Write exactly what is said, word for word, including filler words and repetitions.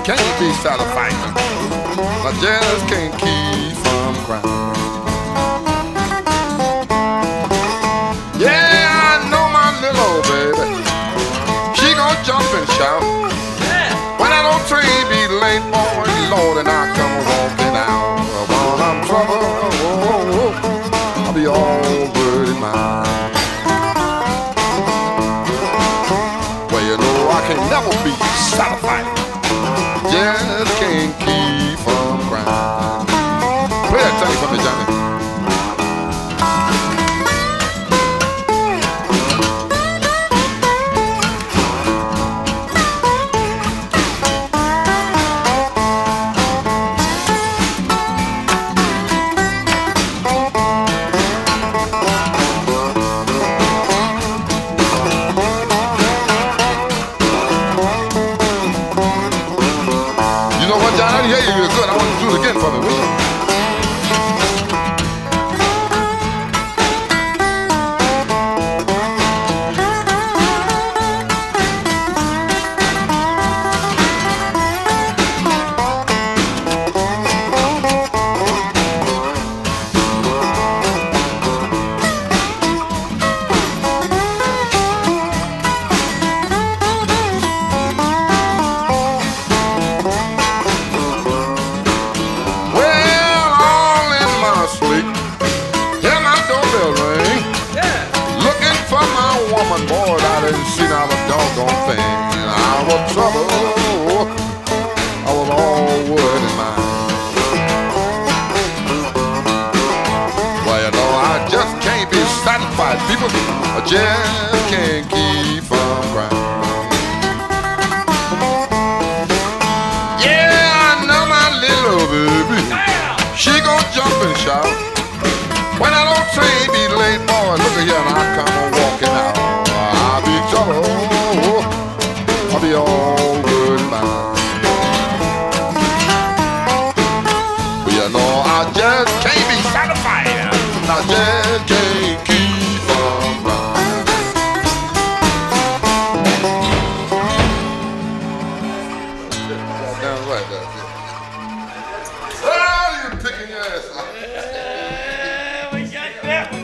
can't be satisfied. I just can't keep from crying. Yeah, I know my little old baby. She gon' jump and shout. When I don't train be late, boy, Lord, and I come walking out. While I'm trouble, oh, oh, oh, I'll be all worried mine. Well, you know I can never be satisfied. Just can't keep from crying. Play that thing for me, Johnny. I didn't hear you good. I want you to do it again for me, will you? Woman, boy, I didn't see not a doggone thing. I was trouble, I was all worried in mind. Well, you know, I just can't be satisfied, people. I just can't keep from crying. Yeah, I know my little baby. She gon' jump and shout. When I don't say be late, boy, look at here and I come on walking out. I'll be trouble, I'll be all good mine. But you know I just can't be satisfied. I just can't keep on running. Damn right, that's it. Oh, you're picking your ass up. Yeah, we got that one.